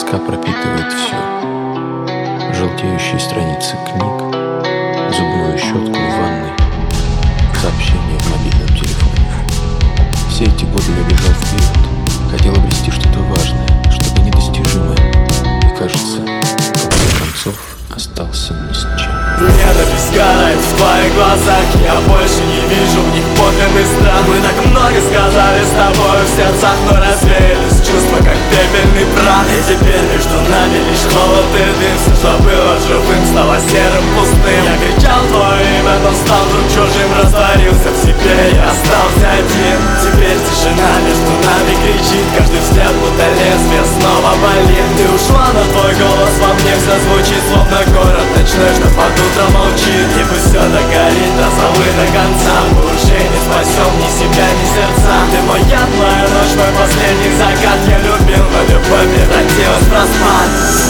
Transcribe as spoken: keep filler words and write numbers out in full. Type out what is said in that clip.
Тоска пропитывает все. Желтеющие страницы книг, зубную щетку в ванной, сообщения в мобильном телефоне. Все эти годы я бежал вперед, хотел обрести что-то важное, что-то недостижимое. И кажется, в конце концов остался ни с чем. Небо бесконечно в твоих глазах, я больше не вижу в них подлинный страх. Мы так много сказали с тобой в сердцах, но развеялись чувства, как пепельный прах. И теперь между нами лишь холод и дым. Все, что было живым, стало серым, пустым. Я кричал твое имя, но стал вдруг чужим. Растворился в себе, я остался один. Теперь тишина между нами кричит, каждый взгляд будто лезвие снова болит. Ты ушла, но твой голос во мне все звучит, словно город ночной, что под утро молчит. И пусть все догорит до совы до конца, мы уже не спасем ни себя, ни сердца. Ты мой яд, моя ночь, мой последний закат. Я любил, но любовь превратилась в распад.